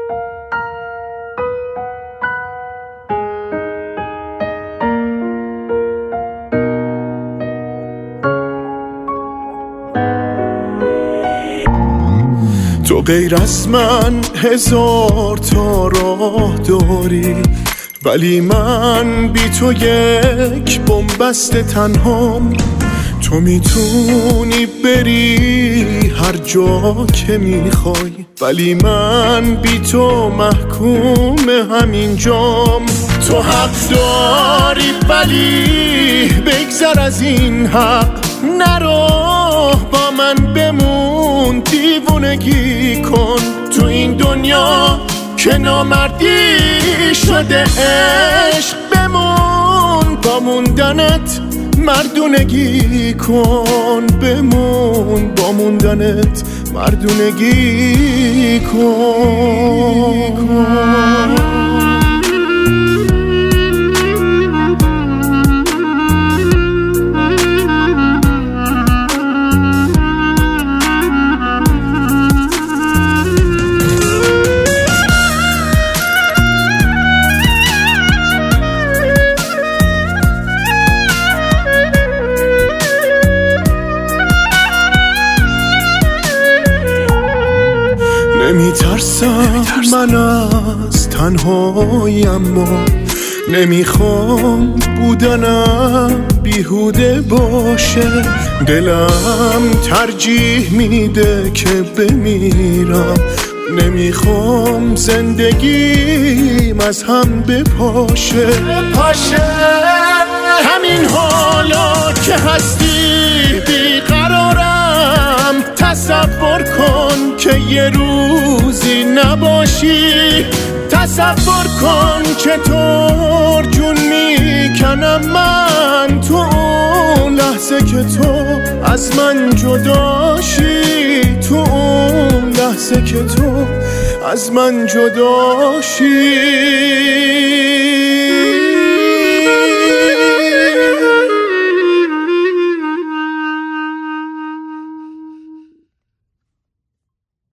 تو غیر از من هزار تا راه داری، ولی من بی تو یک بنبست تنهام. تو میتونی بری هر جا که میخوای، ولی من بی تو محکوم همینجام. تو حق داری ولی بگذر از این حق، نرو با من بمون، دیوونگی کن تو این دنیا که نامردی شده عشق. بمون با موندنت مردونگی کن، بمون با موندنت مردونگی کن. نمیترسم من از تنهایی، اما نمیخوام بودنم بیهوده باشه. دلم ترجیح میده که بمیرم، نمیخوام زندگیم از هم بپاشه. همین حالا که هستی بیقرارم، تصور کن که یه روزی نباشی. تصور کن که طور جون میکنم من تو اون لحظه که تو از من جداشی، تو اون لحظه که تو از من جداشی.